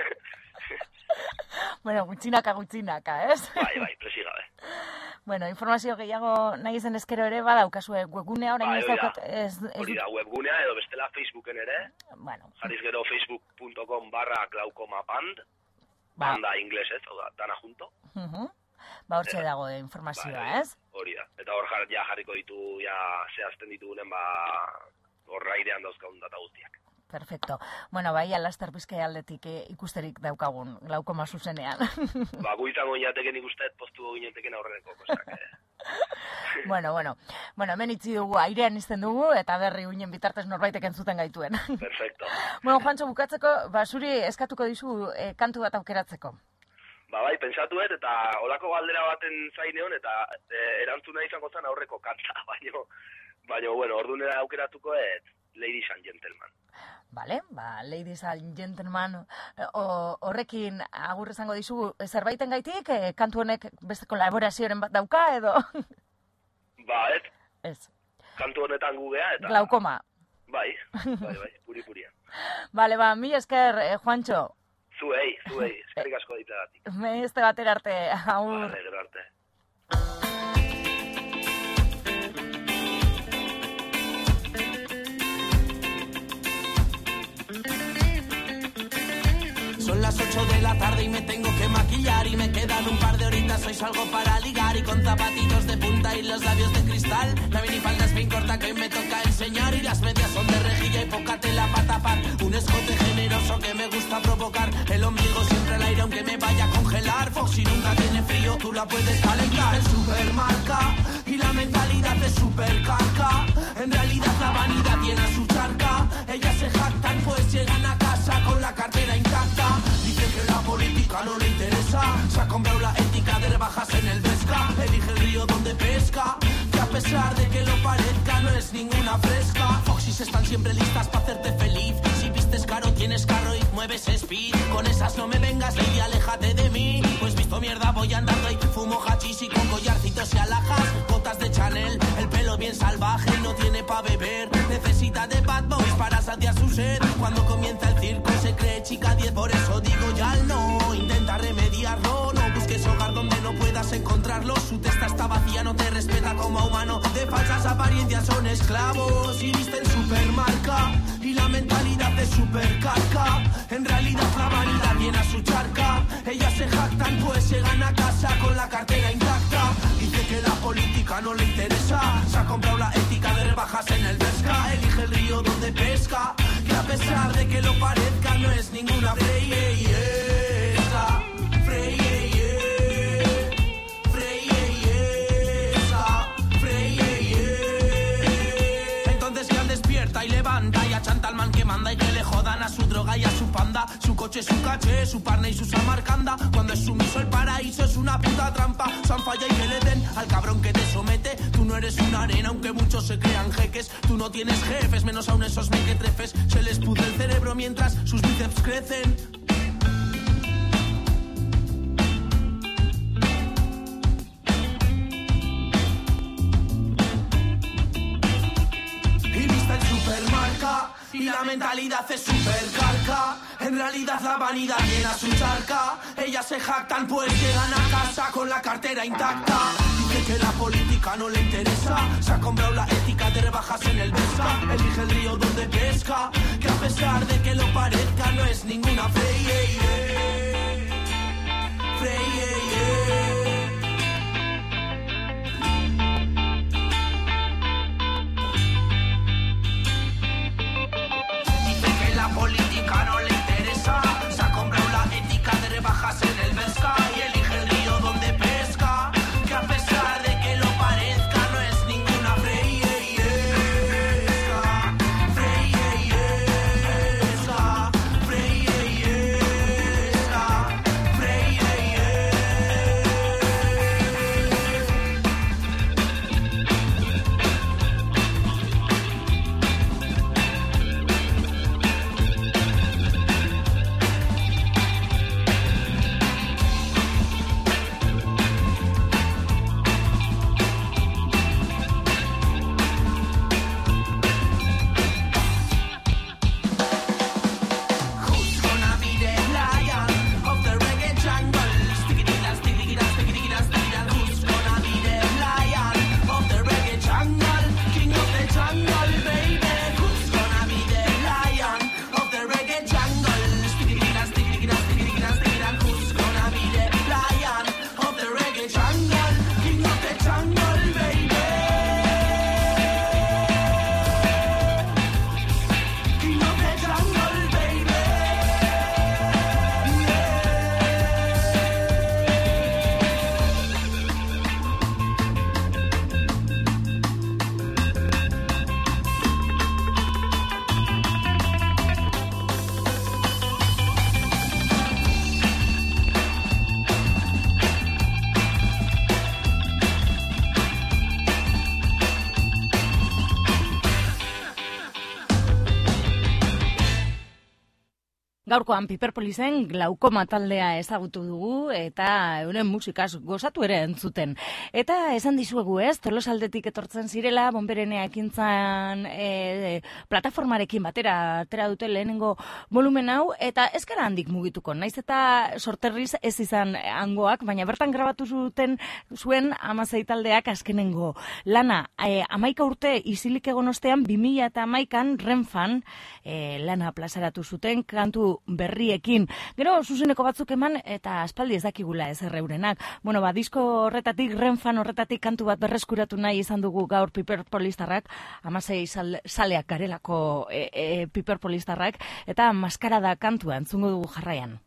Gutxinaka, ez? Bai, presi gabe. Bueno, informazio gehiago nahi zen eskero ere badaukazue webgunea, orain ez daukat... Hori da, webgunea edo bestela Facebooken ere. Bueno. Jarriz gero facebook.com/glaukomaband. Banda inglesez, dana junto. Hortxe dago informazioa, ez? Hori da. Eta hor jarriko ditu, zehazten ditugunen, hor airean dauzkagun data guztiak. Perfecto. Bueno, bai, Laster Bizkaia aldetik ikusterik daukagun, glaukoma zuzenean. Gu izango inateken ikustet, postu gineteken aurreneko, kosak. Bueno, hemen itzi dugu, airean izten dugu, eta berri uinen bitartez norbaitek entzuten gaituen. Perfecto. Bueno, Juantxo, bukatzeko, zuri eskatuko dizu kantu bat aukeratzeko. Bai, pentsatuet, eta olako galdera baten zaineon, eta erantzuna izango zen aurreko kanta, baina, bueno, ordunera aukeratuko Ladies and Gentlemen. Vale, Ladies and Gentlemen, horrekin agur esango dizugu zerbaiten gaitik, kantu honek beste kolaborazioaren bat dauka, edo? Ez. Kantu honetan gugea, eta... Glaukoma. Bai, puri-purian. Vale, mil esker, Juantxo. Zuei, eskerrik asko ditagatik. Este batera arte, agur. Vale, gero arte. Son las 8 de la tarde y me tengo que maquillar y me quedan un par de horitas, hoy salgo para ligar y con zapatitos de punta y los labios de cristal. La minifalda es bien corta que me toca enseñar y las medias son de rejilla y poca tela para tapar. Un escote generoso que me gusta provocar, el ombligo siempre al aire aunque me vaya a congelar. Foxy nunca tiene frío, tú la puedes calentar. El supermarca y la mentalidad es supercarca. En realidad la vanidad tiene a su charca. Ellas se jactan pues llegan a casa con la cartera intacta. Dicen que la política no le interesa, se ha comprado la ética de rebajas en el Vesca. Elige el río donde pesca, que a pesar de que lo parezca no es ninguna fresca. Foxys están siempre listas para hacerte feliz. Si vistes caro tienes carro y mueves speed. Con esas no me vengas, lady, aléjate de mí. Pues visto mierda voy andando y fumo hachís y con collarcitos y alhajas. Botas de Chanel, el pelo bien salvaje, no tiene pa' beber. Necesita de bad boys para saciar su sed. Cuando comienza el circo se cree chica 10, por eso digo ya no. Intenta remediarlo, no busques hogar donde no puedas encontrarlo. Su testa está vacía, no te respeta como humano. De falsas apariencias son esclavos y visten supermarca y la mentalidad es supercarca. En realidad la vanidad llena su charca. Ellas se jactan pues llegan a casa con la cartera intacta. Dice que la política no le interesa, se ha comprado la ética de rebajas en el Vesca. Elige el río donde pesca, que a pesar de que lo parezca no es ninguna freyesa. Entonces ya despierta y levanta y achanta al man que manda y que le jodan a su droga y a su panda. Su coche, su caché, su parne y su samarcanda. Cuando es sumiso el paraíso es una puta trampa. San falla y que le den al cabrón que te somete. Tú no eres una arena aunque muchos se crean jeques. Tú no tienes jefes, menos aún esos mequetrefes. Se les pudre el cerebro mientras sus bíceps crecen. Y la mentalidad es supercarca. En realidad la vanidad llena su charca. Ellas se jactan pues llegan a casa con la cartera intacta. Dice que la política no le interesa, se ha comprado la ética de rebajas en el Vesca. Elige el río donde pesca, que a pesar de que lo parezca no es ninguna la política no le interesa, se ha comprado la ética de rebajas en el Vesca y elige el río donde pesca, que a pesar de que lo parezca no es ninguna freyesa. Gaurkoan Piperpolisen glaukoma taldea ezagutu dugu eta euren musikaz gozatu ere entzuten. Eta esan dizuegu Tolosaldetik etortzen zirela, Bonberenea ekintzan plataformarekin batera atera dute lehenengo volumen hau, eta ez gara handik mugituko, naiz eta sorterriz ez izan hangoak, baina bertan grabatu zuen 16 taldeak azkenengo lana. 11 urte isilik egon ostean 2011an Renfan lana plazaratu zuten kantu berriekin. Gero zuzeneko batzuk eman eta aspaldi ez dakigula ez erreurenak. Bueno, disko horretatik, Renfan horretatik kantu bat berreskuratu nahi izan dugu gaur Piperpolistarrak, 16 saleak garelako Piperpolistarrak, eta Maskarada kantua entzungo dugu jarraian.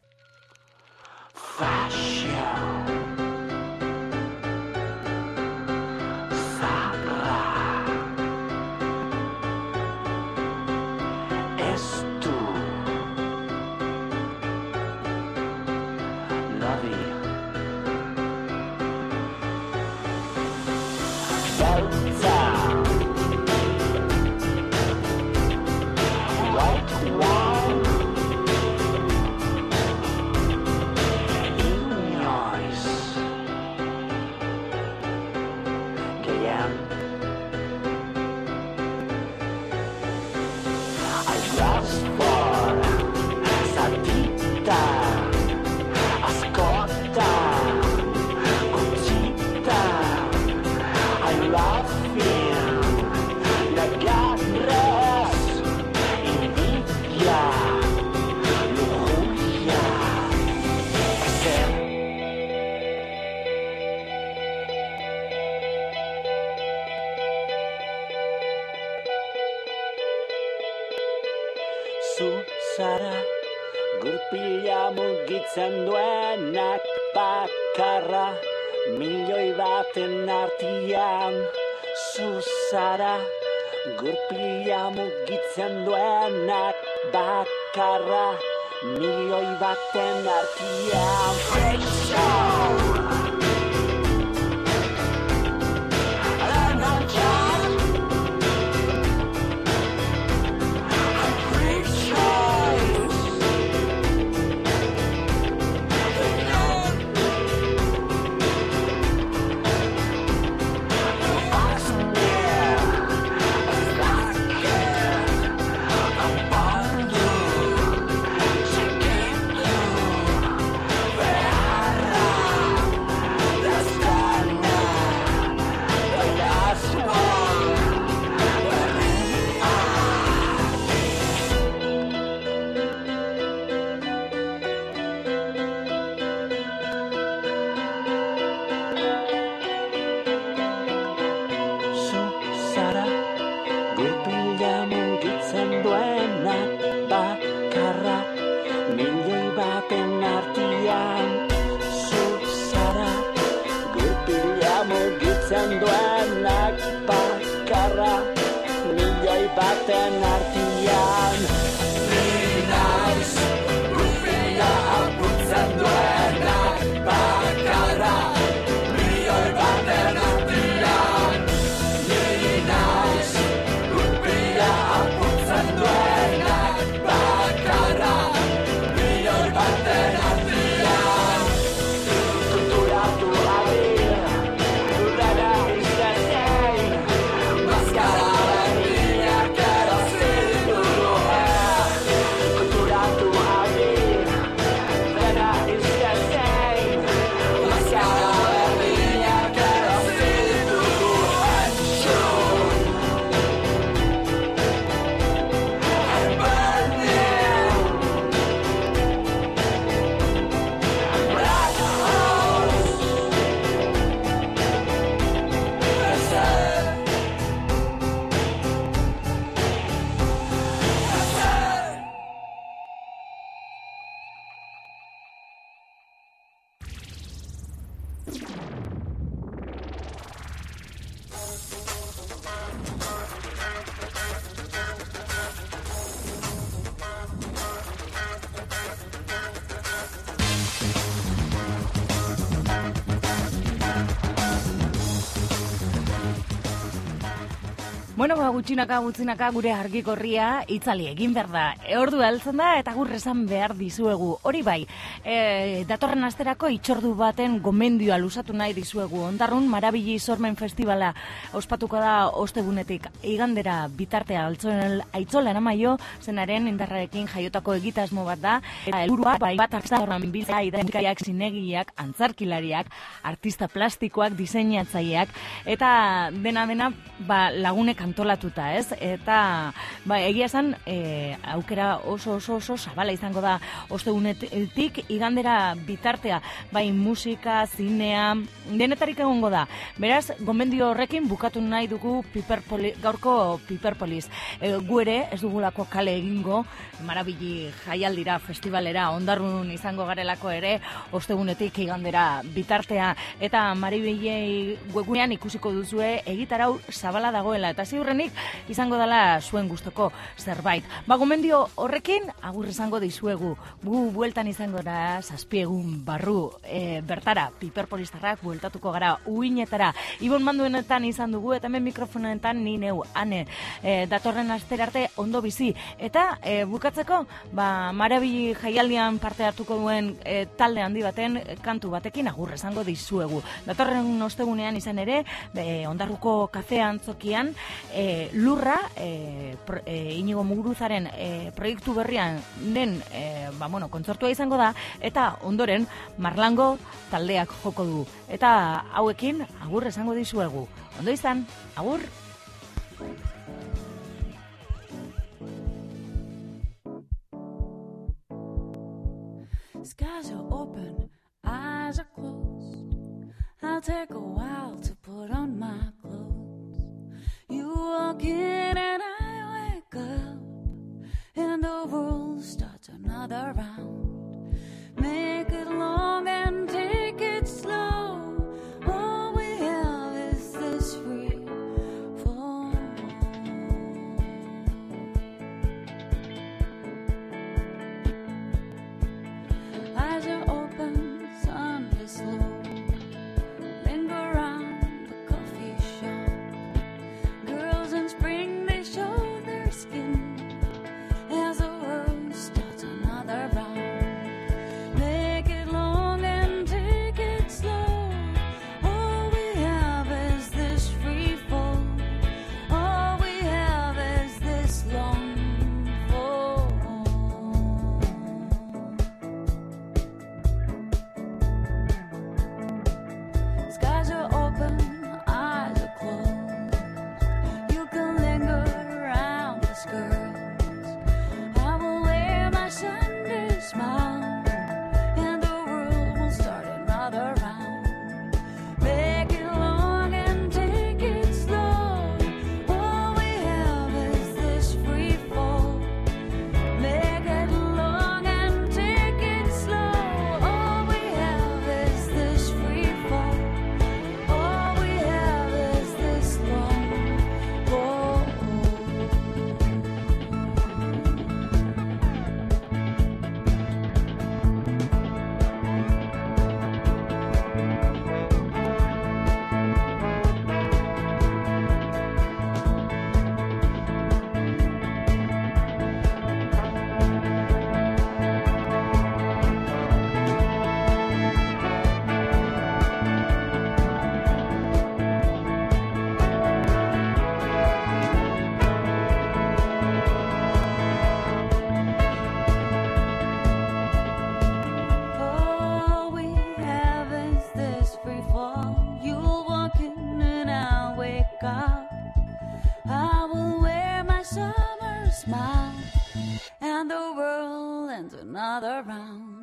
Zara, gurpila mugitzen duenak bakarra, milioi baten artian. Zara, gurpila mugitzen duenak bakarra, milioi baten artian. Freak show! Baten artian, ni naiz, gurpila apurtzen duenak bakarra, milioi baten artian. Ni naiz, gurpila apurtzen duenak bakarra, milioi baten artian. Kulturatu abil, urrara izaten, maskara. Bueno, gutxinaka gure argikorria itzali egin behar da. Ordu heltzen da eta gur esan behar dizuegu. Hori bai, datorren asterako itxordu baten gomendioa luzatu nahi dizuegu. Ondarrun Marabili Sormen Festivala ospatuko da ostegunetik igandera bitartea Aitzola Aramaio zenaren indarrarekin jaiotako egitasmo bat da. Eta helburua bai bat artzaroan biltzea identikariak, zinegileak, antzarkilariak, artista plastikoak, diseinatzaileak eta dena lagunek antolatuta, ez? Eta egia esan aukera oso zabala izango da ostegunetik igandera bitartea, bai musika, zinea, denetarik egongo da. Beraz, gomendio horrekin bukatu nahi dugu gaurko Piperpolis. Gu ere ez dugulako kale egingo, Marabili jaialdira, festivalera, Ondarrun izango garelako ere, ostegunetik igandera bitartea, eta Marabili webgunean ikusiko duzue egitarau zabala dagoela, eta ziurrenik izango dela zuen gustoko zerbait. Gomendio horrekin, agur izango dizuegu. Gu bueltan izango da 7 egun barru bertara, Piperpolistarrak bueltatuko gara uinetara. Ibon Manduenetan izan dugu, eta hemen mikrofonetan ni neu, ane, datorren astera arte ondo bizi. Eta bukatzeko, Marabili jaialdian parte hartuko duen talde handi baten kantu batekin agur izango dizuegu. Datorren ostegunean izan ere, Ondarruko kafe antzokian Lurra, Inigo Muguruzaren proiektu berrian den kontzertua izango da, eta ondoren Marlango taldeak joko du. Eta hauekin agur esango dizuegu. Ondo izan, agur! Skies are open, eyes are closed. I'll take a while to put on my clothes. You walk in and I wake up, and the world starts another round. Make it long and take it slow. All we have is this free fall. Eyes are open, sun is low. Linger around the coffee shop. Girls in spring, they show their skin as the world starts another round. Make it long and take it slow. All we have is this free fall. All we have is this long fall. Skies are open, eyes are closed. You can linger around the skirts. I will wear my Sunday smile, and the world will start another round. Make it long and take it slow. All we have is this free fall. Make it long and take it slow. All we have is this free fall. All we have is this long fall. All we have is this free fall. You'll walk in and I'll wake up. I will wear my summer smile, and the world ends another round.